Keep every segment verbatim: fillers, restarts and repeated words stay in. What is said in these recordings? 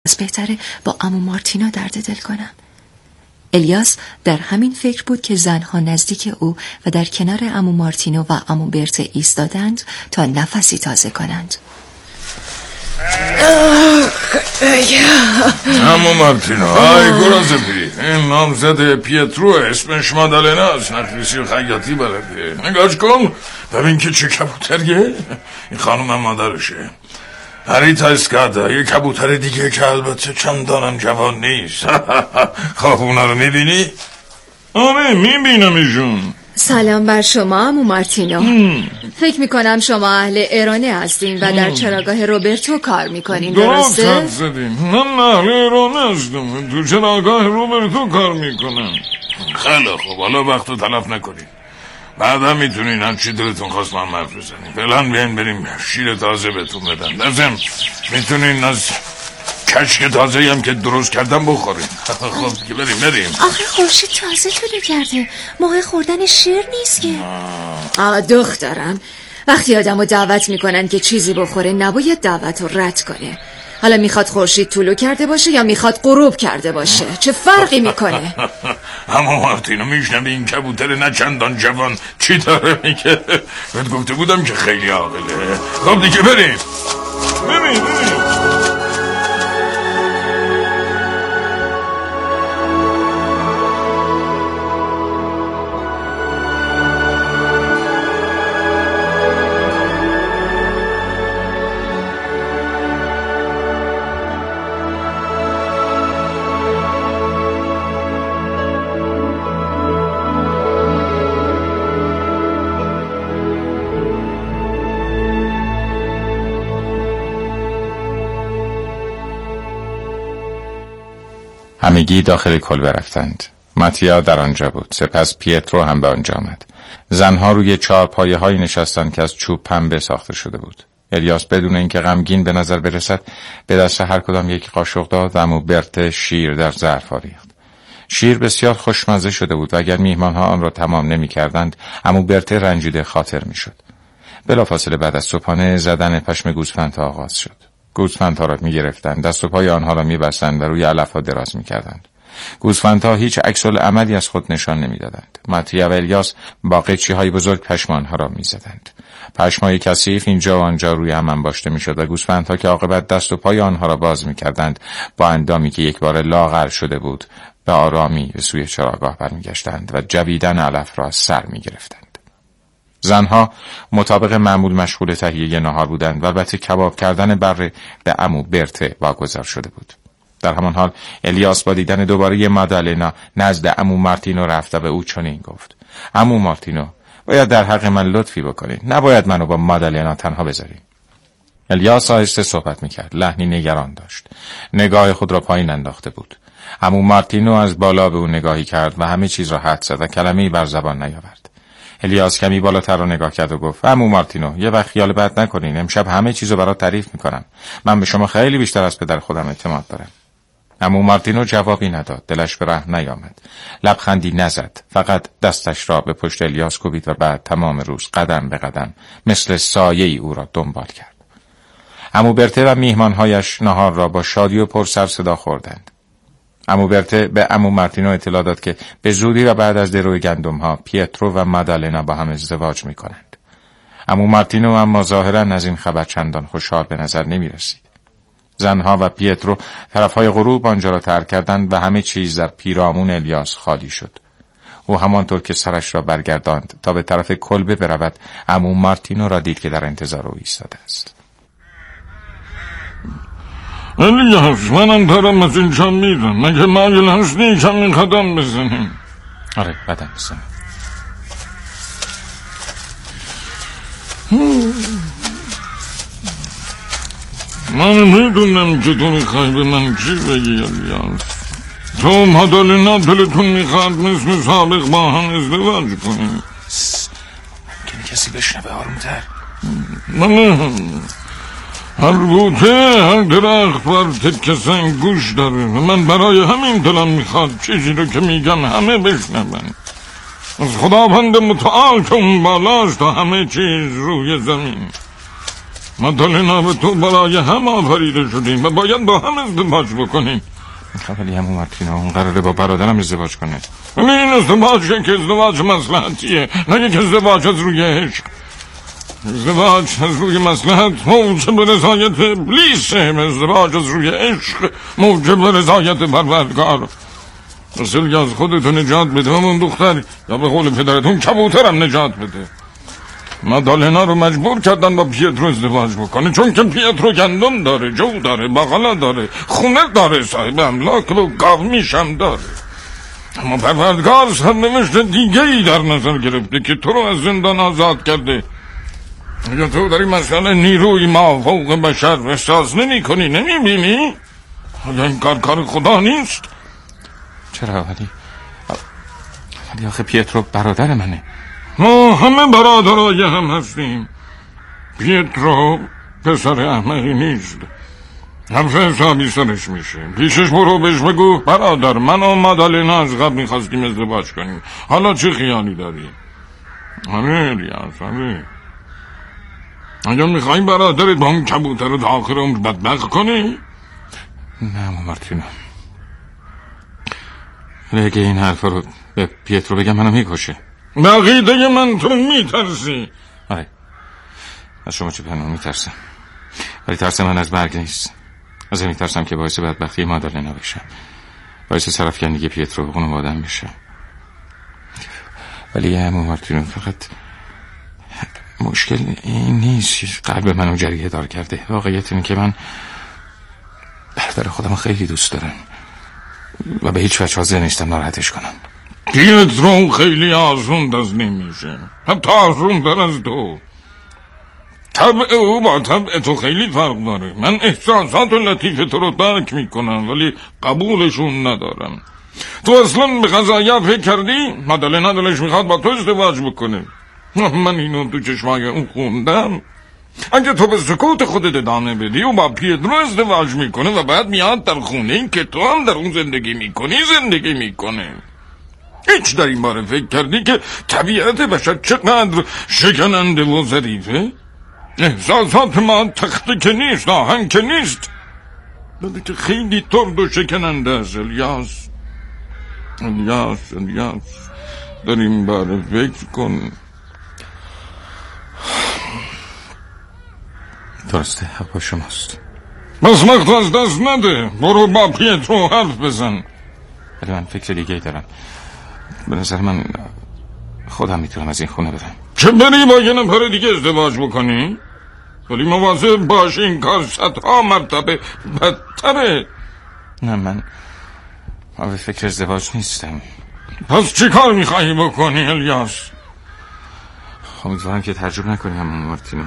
از بهتره با عمو مارتینا درد دل کنم. الیاس در همین فکر بود که زنها نزدیک او و در کنار عمو مارتینو و عمو برته ایستادند تا نفسی تازه کنند. عمو مارتینو، آی گرازپی، این نامزد پیترو، اسمش مادالناست، نقلیسی و خیاطی بلده. نگاش کن ببین که چه کبوتریه. این خانوم هم مادرشه، هریتا اسکادا، یه کبوتر دیگه که البته چندانم جوان نیست. خواه اونا رو میبینی؟ آره میبینم ایشون. سلام بر شما عمو مارتینو. ام. فکر میکنم شما اهل ایرانه هستین و در چراگاه روبرتو کار میکنین، درسته؟ درست زدیم. من اهل ایرانه هستم، تو چراگاه روبرتو کار میکنم. خیلی خوب، حالا وقتو تلف نکنین، بعدا میتونین هر چی دلتون خواست من حرف بزنین. فعلا بیاین بریم شیر تازه بهتون بدم. لازم میتونین از کشک تازه هم که درست کردم بخورین. خب که بریم بریم. آخه خورشید تازه طلوع کرده، موقع خوردن شیر نیست که. آه دخترم، وقتی آدمو دعوت میکنن که چیزی بخوره نباید دعوت رو رد کنه. حالا میخواد خورشید طلوع کرده باشه یا میخواد غروب کرده باشه، چه فرقی میکنه؟ اما مارتینو میشنم این کبوتر نه چندان جوان چی داره میگه؟ بهت گفته بودم که خیلی عاقله. خب دیگه بریم بریم بریم. همگی داخل کلبه رفتند. ماتیا در آنجا بود، سپس پیترو هم به آنجا آمد. زنها روی چهار پایه های نشستند که از چوب پنبه ساخته شده بود. الیاس بدون اینکه غمگین به نظر برسد به دست هر کدام یک قاشق داد و عمو برت شیر در ظرف آویخت. شیر بسیار خوشمزه شده بود و اگر میهمانها آن را تمام نمی کردند عمو برت رنجیده خاطر می شد. بلافاصله بعد از صبحانه زدن پشم گوسفندها آغاز شد. گوسفندها را می گرفتند، دست و پای آنها را می بستند و روی علفها دراز می کردند. گوسفندها هیچ عکس العملی از خود نشان نمی دادند. ماتیا و الیاس با قیچی های بزرگ پشم آنها را می زدند. پشمای کثیف اینجا و آنجا روی هم انباشته می شد و گوسفندها که عاقبت دست و پای آنها را باز می کردند با اندامی که یک بار لاغر شده بود به آرامی به سوی چراگاه برمی گشتند و جویدن علف را از سر می گرفتند. زنها مطابق معمول مشغول تهیه ناهار بودند و البته کباب کردن بره به عمو برته واگذار شده بود. در همان حال الیاس با دیدن دوباره مادالنا نزد عمو مارتینو رفت و به او چنین گفت: عمو مارتینو، باید در حق من لطفی بکنید، نباید منو با مادالنا تنها بذارید. الیاس آهسته صحبت میکرد، لحنی نگران داشت، نگاه خود را پایین انداخته بود. عمو مارتینو از بالا به او نگاهی کرد و همه چیز را حدس زد و کلمه‌ای بر زبان نیاورد. الیاس کمی بالاتر رو نگاه کرد و گفت: عمو مارتینو، یه وقت خیال بد نکنین، امشب همه چیزو برات تعریف میکنم. من به شما خیلی بیشتر از پدر خودم اعتماد دارم. عمو مارتینو جوابی نداد، دلش به رحم نیامد، لبخندی نزد، فقط دستش را به پشت الیاس کوبید و بعد تمام روز قدم به قدم مثل سایه‌ای او را دنبال کرد. عمو برته و میهمانهایش نهار را با شادی و پر سر صدا خوردند. عمو برته به عمو مارتینو اطلاع داد که به زودی و بعد از دروی گندم ها پیترو و مادالنا با هم ازدواج می کنند. عمو مارتینو اما ظاهرا از این خبر چندان خوشحال به نظر نمی رسید. زنها و پیترو طرفهای غروب آنجا را ترک کردند و همه چیز در پیرامون الیاس خالی شد. او همانطور که سرش را برگرداند تا به طرف کلبه برود عمو مارتینو را دید که در انتظار او ایستاده است. الیاس، منم دارم از اینجا میرم، مگه مایل هستی کمی قدم بزنیم؟ آره قدم بزنیم. من میدونم که تو میخوای به من چی بگی الیاس. تو مادالنا دلتون میخواد مثل سابق با هم ازدواج کنیم. ممکنه کسی بشنوه، آرومتر. من هر بوته هر درخت بر تکه سنگ گوش داره و من برای همین دلم میخواد چیزی رو که میگم همه بشنون. از خداوند متعال که اون بالاست تا همه چیز روی زمین. مادالنا و تو برای هم آفریده شدیم و باید با هم ازدواج بکنیم. ولی همون مارتینا اون قراره با برادرم ازدواج کنه. این ازدواج که ازدواج مصلحتیه، نه یک ازدواج از روی عشق. ازدواج از روی مصلحت موجب رضایت ابلیسه، ازدواج از روی عشق موجب رضایت پروردگار. اصل از خودتون نجات بده همون دختر، یا به قول پدرتون کبوترم نجات بده. مادالنا رو مجبور کردن با پیترو ازدواج بکنه، چون که پیترو گندم داره، جو داره، بقالا داره، خونه داره، صاحب املاک و گاومیش هم داره. اما پروردگار سرنوشت دیگه ای در نظر گرفته که تو رو از زندان آزاد کرده. اگه تو در این مسئله نیروی مافوق بشر احساس نمی کنی، نمی بینی؟ اگه این کار کار خدا نیست؟ چرا ولی ولی آخه پیترو برادر منه. ما همه برادرای هم هستیم. پیترو پسر احمقی نیست، حرف حسابی سرش میشه. پیشش برو بهش بگو برادر من و مادالنا از قبل میخواستیم ازدواج کنیم، حالا چه خیالی داری؟ آره الیاس، آره. اگه میخوایی برادرت با اون کبوتر رو تا آخر عمر بدبخت کنی؟ نه مارتینا، اگه این حرفا رو به پیترو بگم منو میکشه. بقیده من تو میترسی؟ آره، از شما چه پنهون میترسم، ولی ترس من از مرگ نیست. از میترسم که باعث بدبختی مادالنا بشم، باعث سرفکندگی پیترو به خونم آدم بشم. ولی همون مارتینو، فقط مشکل این نیست قلب منو جریه دار کرده. واقعیت اینه که من برادر خودم خیلی دوست دارم و به هیچ وجه حاضر نیستم ناراحتش کنم. پیترو خیلی آزون دست نمیشه، حتی آزون در از تو. طبع او با طبع تو خیلی فرق داره. من احساسات لطیف تو رو درک میکنم ولی قبولشون ندارم. تو اصلا به قضایا فکر کردی؟ مادالنا دلش میخواد با تو ازدواج بکنه. من اینو تو چشمای اون خوندم. اگه تو به سکوت خودت ادامه بدی و با پیترو ازدواج میکنه و بعد میاد در خونه این که تو هم در اون زندگی میکنی زندگی میکنه. هیچ در این باره فکر کردی که طبیعت بشر چقدر شکننده و ظریفه؟ احساسات ما تخته که نیست، آهنگ که نیست، بده که خیلی ترد و شکننده است. الیاس الیاس الیاس در این باره فکر کن. درسته، حق با شماست. بس وقت از دست نده، برو با پیترو حرف بزن. ولی من فکر دیگه دارم. به نظر من خودم میتونم از این خونه برم. چه بری با یه نفر دیگه ازدواج بکنی؟ ولی مواظب باش، این کار صدها مرتبه بدتره. نه من به فکر ازدواج نیستم. پس چی کار میخوایی بکنی الیاس؟ امیدوارم که تعجب نکنی هم مارتینو.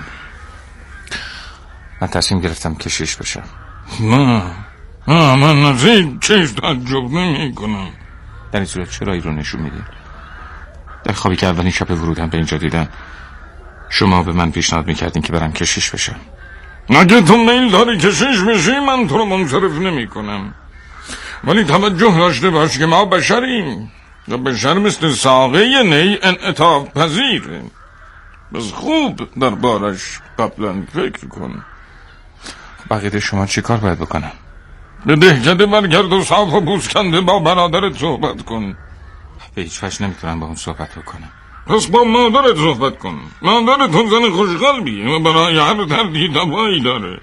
من تصمیم گرفتم کشیش بشم. نه نه، من از این چیز تعجب نمی کنم. در این صورت چرا ای رو نشون میدی؟ در خوابی که اولین شب ورودم به اینجا دیدم شما به من پیشنهاد میکردین که برم کشیش بشم. اگه تو میل داری کشیش بشی من تو رو منصرف نمی کنم، ولی توجه داشته باش که ما بشریم و بشر مثل ساقه نی انعطاف پذیره. بس خوب در بارش قبلا فکر کن. بقیده شما چی کار باید بکنم؟ به دهکده برگرد و صاف و بوسکنده با برادرت صحبت کن. به هیچ وجه نمیتونم با اون صحبت بکنم. پس با مادرت صحبت کن. مادرت هم زن خوشقلبیه و برای هر دردی دوایی داره.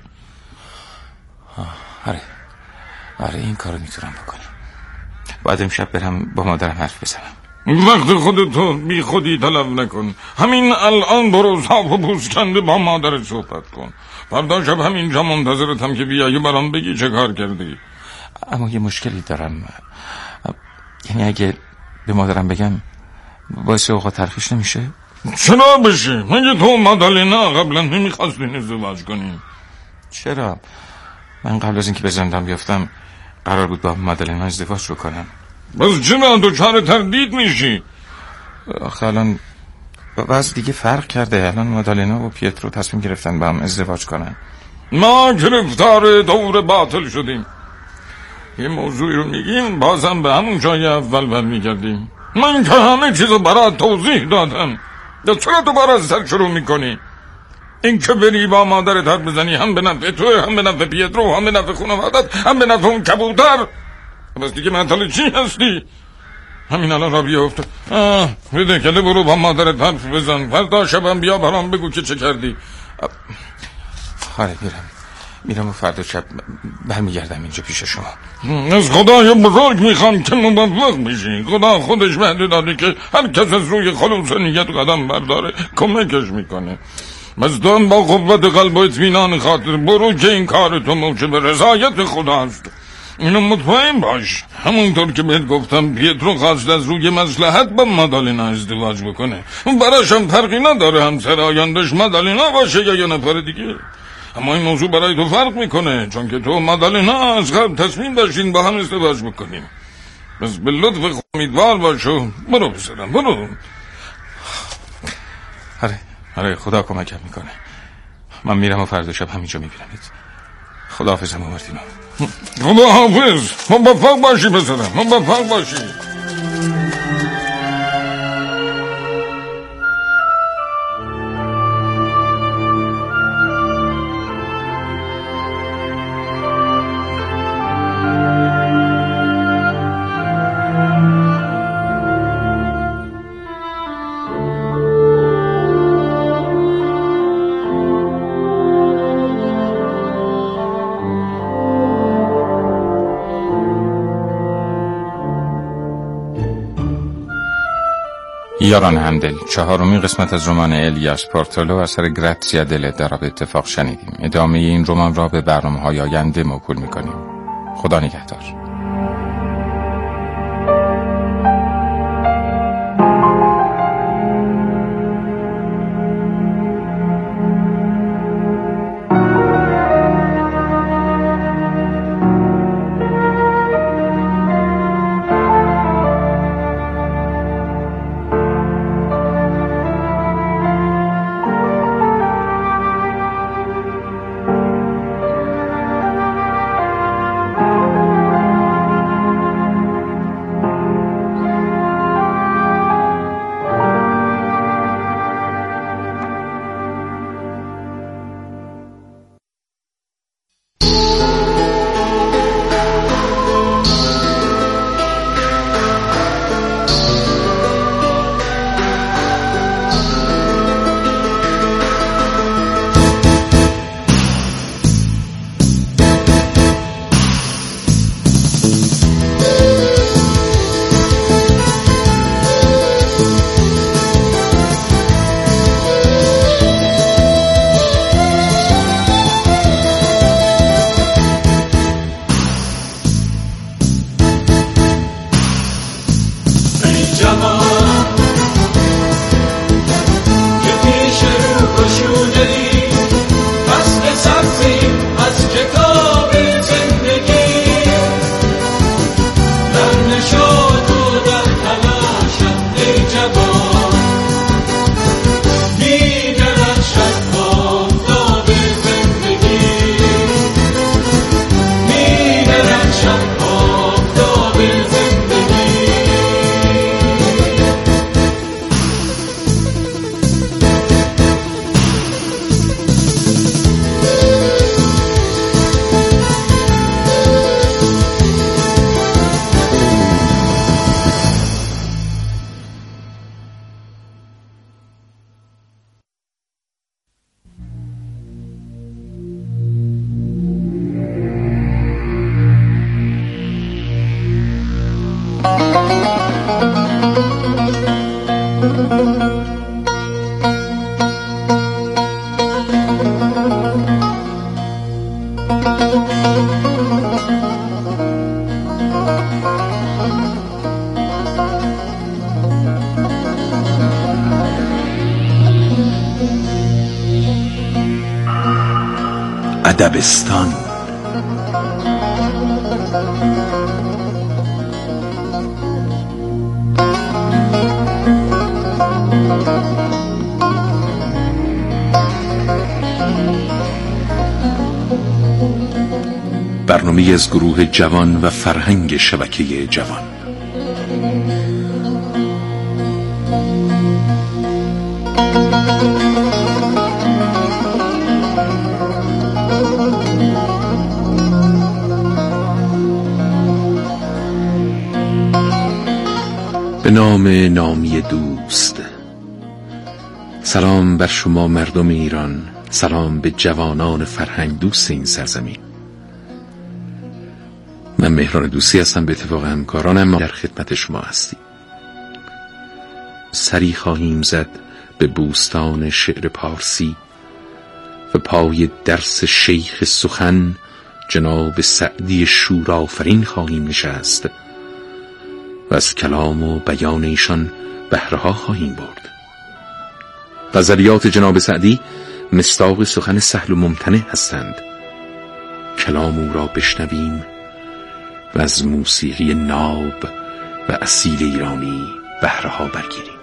آره آره این کارو میتونم بکنم. باید امشب برم با مادرم حرف بزنم. وقت خودتو بی خودی طلب نکن. همین الان برو صاف و بوسکنده با مادرت صحبت کن. فردا شب همینجا منتظرتم که بیایی برام بگی چه کار کردی. اما یه مشکلی دارم. یعنی اگه به مادرم بگم باعث اوقات تلخیش نمیشه؟ چرا بشه؟ مگه تو مادالنا قبلا نمیخواستین ازدواج کنیم؟ چرا؟ من قبل از اینکه به زندان بیافتم قرار بود با مادالنا ازدواج رو کنم. بس چرا دوچار تردید میشی؟ آخه الان بعض دیگه فرق کرده. الان مادالنا و پیترو تصمیم گرفتن با هم ازدواج کنن. ما گرفتار دور باطل شدیم. یه موضوعی رو میگیم بازم به همون جای اول برمیگردیم. من که همه چیزو برات توضیح دادم، یا چرا دوباره از سر شروع میکنی؟ این که بری با مادرت حرف بزنی هم به نفع تو، هم به نفع پیترو، هم به نفع خانوادت، هم به نفع اون کبوتر. بس دیگه معطل چی هستی؟ همین الان را بیا افتاد. آه بده کله برو با مادرت حرف بزن، فردا شبم بیا برام بگو که چه کردی. آره میرم میرم و فردا شب برمیگردم اینجا پیش شما. از خدای بزرگ میخوام که موفق بشی. خدا خودش وعده داده که هر کس از روی خلوص نیت قدم برداره کمکش میکنه. مزدان با قوت قلب و اطمینان خاطر برو که این کار تو موجب رضایت خدا است. اینو مطمئن باش. همونطور که بهت گفتم پیترو خواست از روی مصلحت با مادالینا ازدواج بکنه. براش هم فرقی نداره همسر آینده‌اش مادالینا باشه یا یه نفر دیگه. اما این موضوع برای تو فرق میکنه، چون که تو مادالینا از قبل تصمیم داشتین با هم ازدواج بکنیم. بس به لطف امیدوار باشو. برو بسرم برو. آره آره خدا کمکم میکنه. من میرم و فردا شب همینجا میبینمت. خداحافظ مارتینو. خداحافظ. موفق باشی بسرم، موفق باشی. یاران همدل، چهارمین قسمت از رمان الیاس پورتولو اثر گراتزیا دل در به اتفاق شنیدیم. ادامه این رمان را به برنامه‌های آینده موکول می‌کنیم. خدا نگهدار. ادبستان. برنامه از گروه جوان و فرهنگ شبکه جوان. به نام نامی دوست. سلام بر شما مردم ایران، سلام به جوانان فرهنگ دوست این سرزمین. من مهران دوستی هستم، به اتفاق همکارانم ما در خدمت شما هستیم. سری خواهیم زد به بوستان شعر پارسی و پای درس شیخ سخن جناب سعدی شورآفرین خواهیم نشست و از کلام و بیان ایشان بهره‌ها خواهیم برد. غزلیات جناب سعدی مصداق سخن سهل و ممتنع هستند. کلام او را بشنویم و از موسیقی ناب و اصیل ایرانی بهره‌ها برگیریم.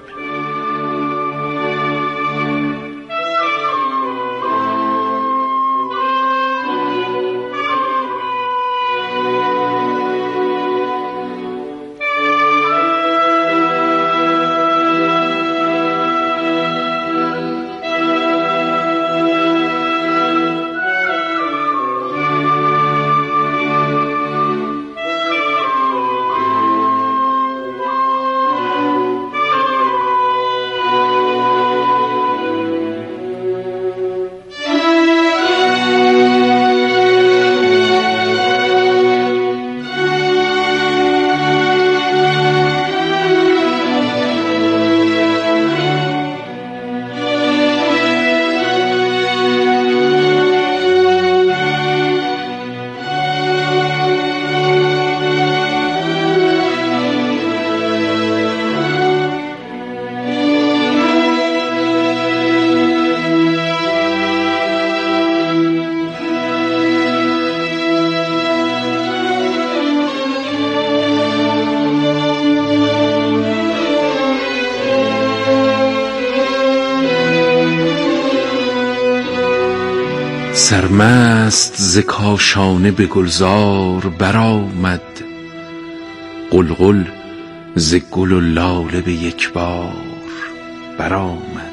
سرمست ز کاشانه به گلزار برآمد، قلقل ز گل و لاله به یک بار برآمد.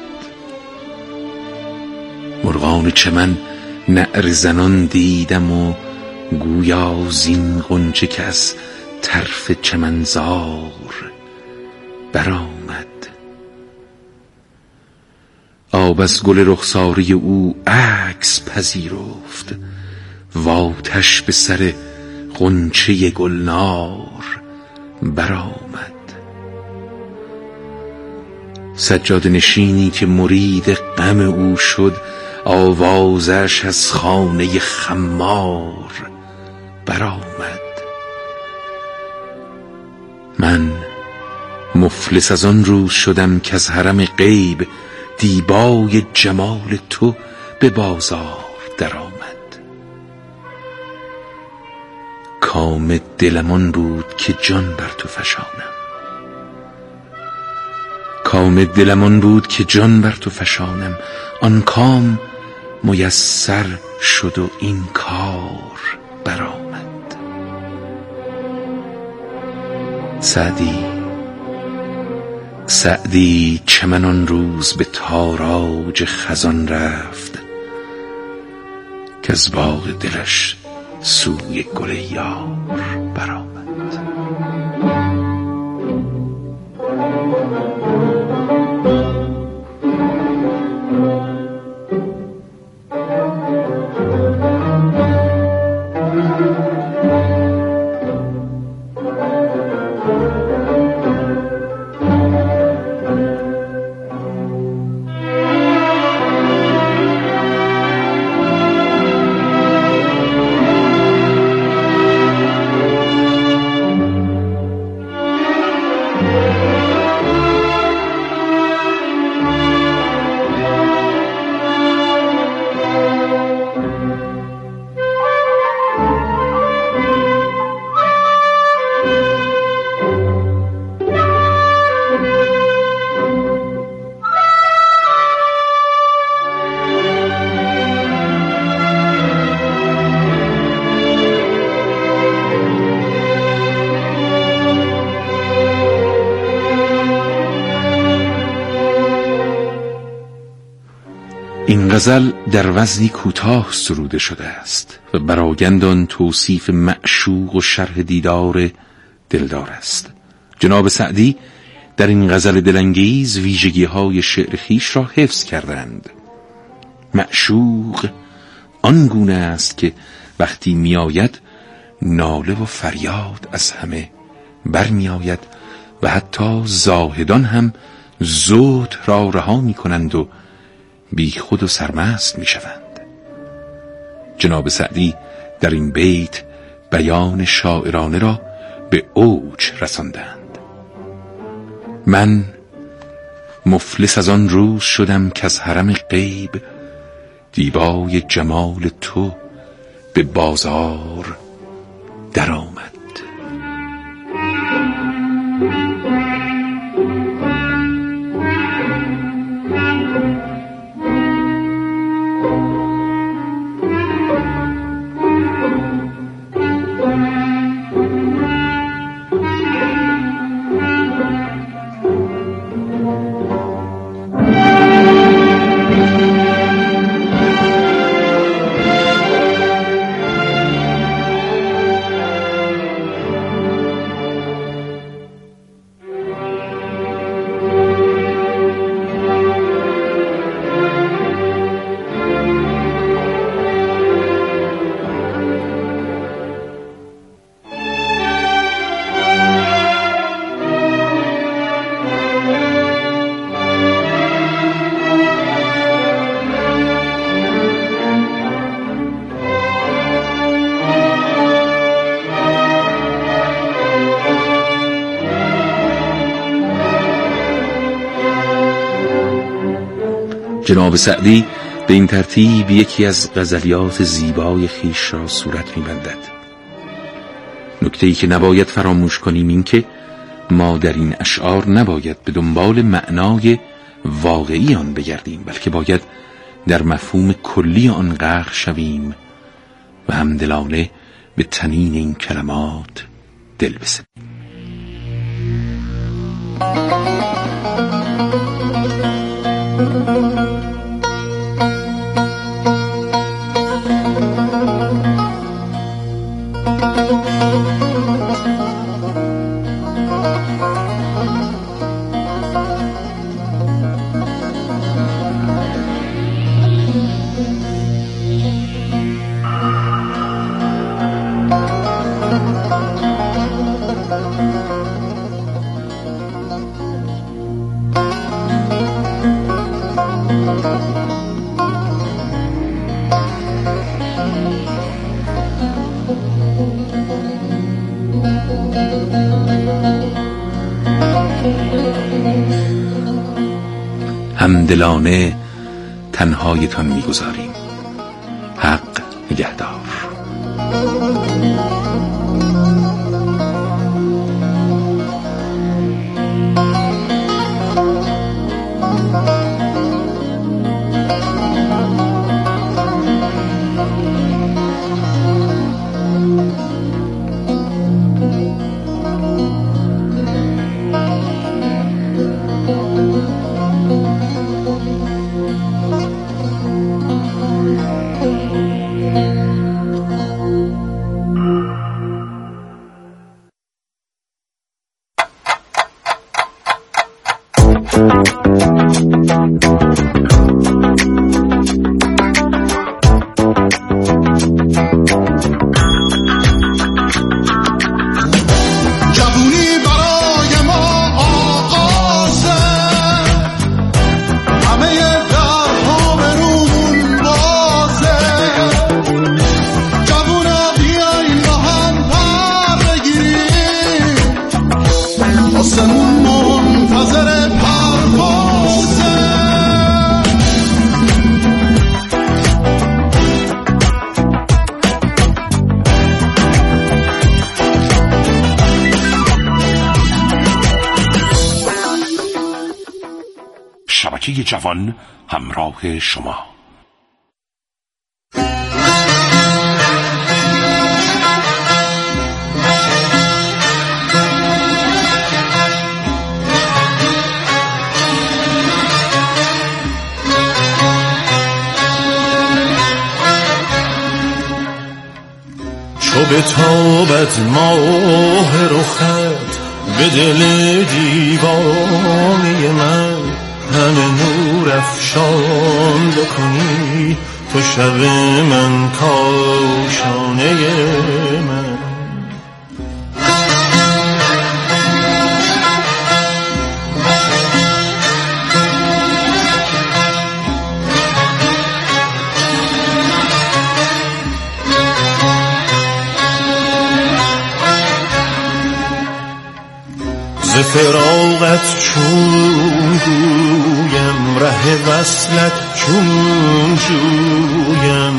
مرغان چمن نعره زنان دیدم و گویا زین غنچه که از طرف چمنزار برآمد. آب از گل رخساری او عکس پذیرفت و آتش به سر غنچه گلنار برآمد. سجاده نشینی که مرید غم او شد، آوازش از خانه خمار برآمد. من مفلس از آن روز شدم که از حرم غیب دیبای جمال تو به بازار درآمد. کام دلم آن بود که جان بر تو فشانم، کام دلم آن بود که جان بر تو فشانم. آن کام میسر شد و این کار برآمد. سعدی سعدی چمن آن روز به تاراج خزان رفت که از باغ دلش سوی گل یار برآمد. این غزل در وزنی کوتاه سروده شده است و برآگند آن توصیف معشوق و شرح دیدار دلدار است. جناب سعدی در این غزل دلانگیز ویژگی های شعر خیش را حفظ کردند. معشوق آنگونه است که وقتی میآید ناله و فریاد از همه برمیآید و حتی زاهدان هم زهد را رها می کنند و بی خود و سرمست می شوند. جناب سعدی در این بیت بیان شاعرانه را به اوج رساندند. من مفلس از آن روز شدم که از حرم غیب دیبای جمال تو به بازار در آمد. جناب سعدی به این ترتیب یکی از غزلیات زیبای خیش را صورت می‌بندد. نکته‌ای که نباید فراموش کنیم این که ما در این اشعار نباید به دنبال معنای واقعی آن بگردیم، بلکه باید در مفهوم کلی آن غرق شویم و همدلانه به طنین این کلمات دل بسپاریم. همدلانه تنهایتان میگذاریم. حق نگهدار. شبکه جوان همراه شما. چو به تابت ماه رخت به دل دیوانه من همه نور افشان بکنی، تو شب من کاشانه من. ز فراقت چون گویم، ره وصلت چون جویم،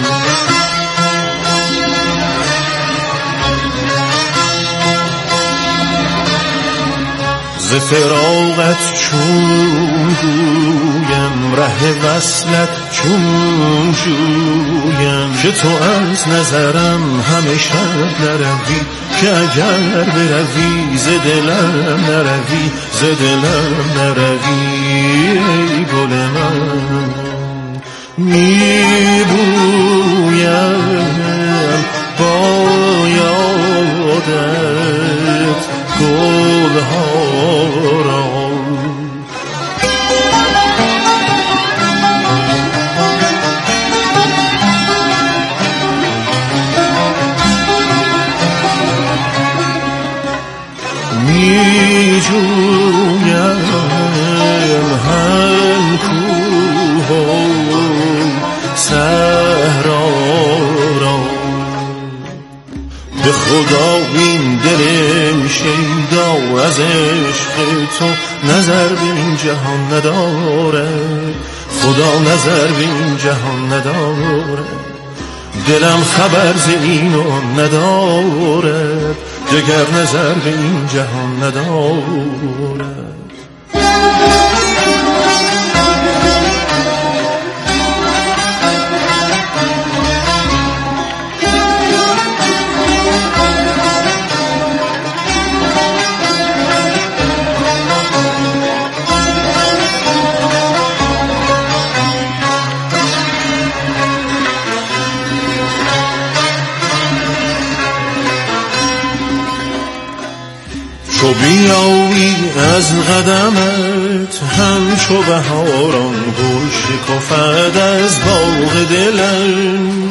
ز فراقت چون گویم، ره وصلت چون جویم، که تو از نظرم همه شب نروی، که اگر بروی ز دلم نروی، ز دلم نروی ای گل من. میبویم با یادت گلها را، می جویم هم کوه و صحرا را. به خدا این دل شیدا از عشق تو نظر به این جهان نداره، خدا نظر به این جهان نداره. دلم خبر ز اینو نداره، دگر نظر به این جهان نداره. تو بیایی از قدمت همچو بهاران، گل شکفد از باغ دلم.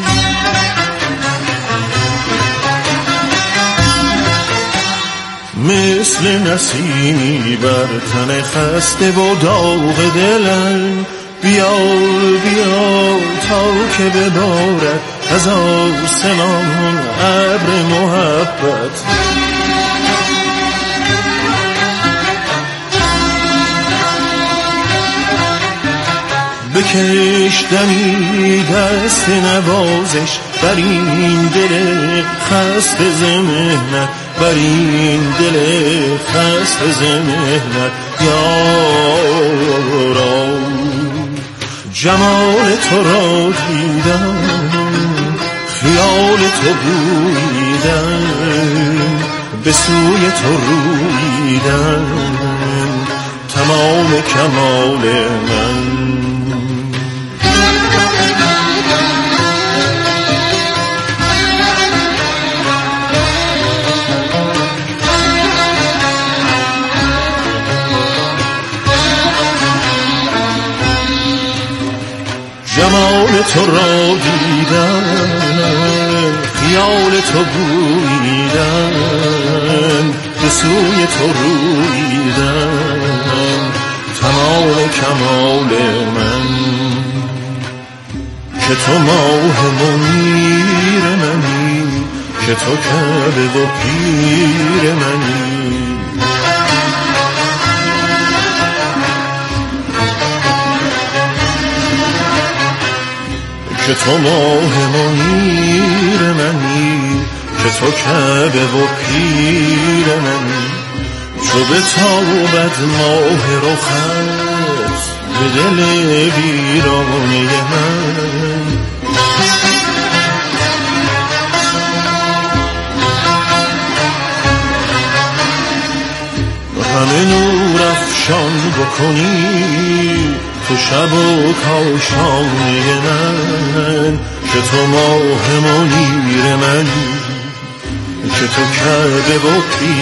مثل نسیمی بر تن خسته و داغ دلم. بیا بیا تا که ببارد از آسمان ابر محبت، بکش دمی دست نوازش بر این دل خسته ز محنت، بر این دل خسته ز محنت. یارا جمال تو را دیدم، خیال تو بویدم، به سوی تو رویدم، تمام کمال من. جمال تو را دیدم، خیال تو بویدم، به سوی تو رویدم، تمام کمال من. که تو ماه منیر منی، که تو کعبه و پیر منی. که تو ماه منیر منی، که تو کعبه و پیر منی. چو بتابد ماه رخت به دل ویرانه من، همه نور افشان بکنی تو شب و کاشانه من. که تو ماه منیر منی، که تو کعبه و پیر